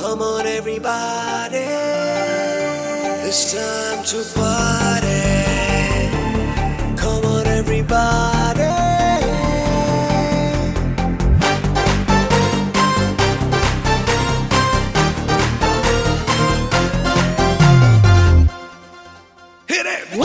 Come on everybody, it's time to party. Come on everybody. Hit it!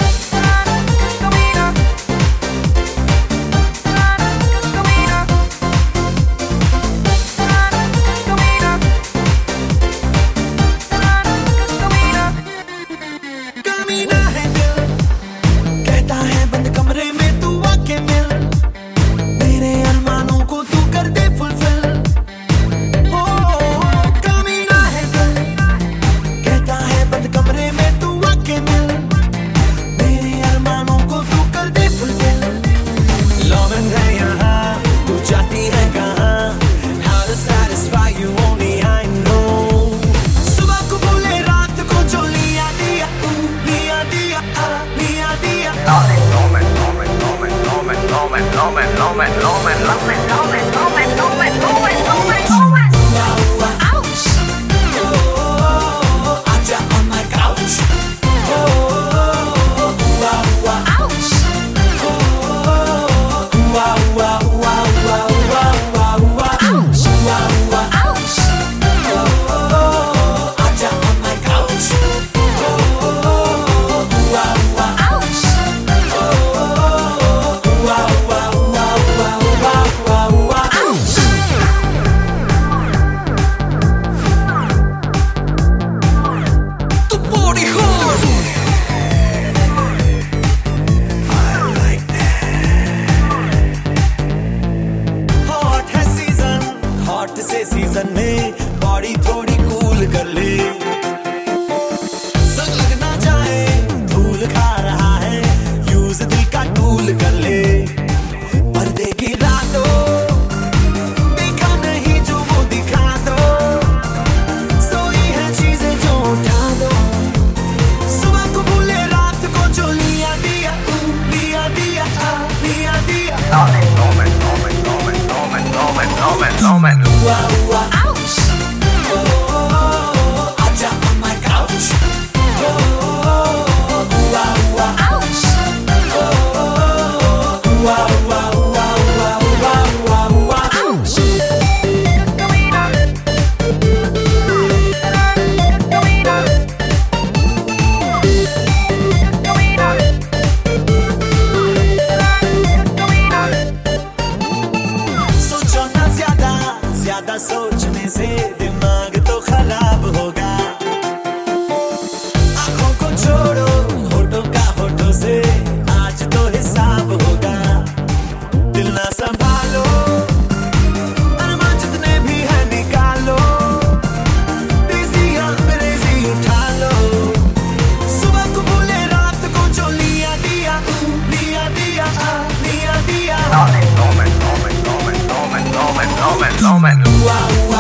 Season में body थोड़ी cool कर ले, संग लगना चाहे धूल खा रहा है, यूज दिल का टूल कर ले। पर्दे की रातों देखा नहीं जो वो दिखा दो, सोई है चीजें जो उठा दो, सुबह को भूले रात को जो लिया दिया दिया दिया दिया दिया। Ouch! Oh, aja on my couch. Oh, ouch! ज्यादा सोचने से दिमाग तो खराब होगा, आंखों को छोड़ो होठों का होठों से आज तो हिसाब होगा। दिल ना संभालो अरमान जितने भी है निकालो, देसी अंग्रेजी उठा लो, सुबह को भूले रात को जो लिया दिया दिया दिया दिया दिया। Wow.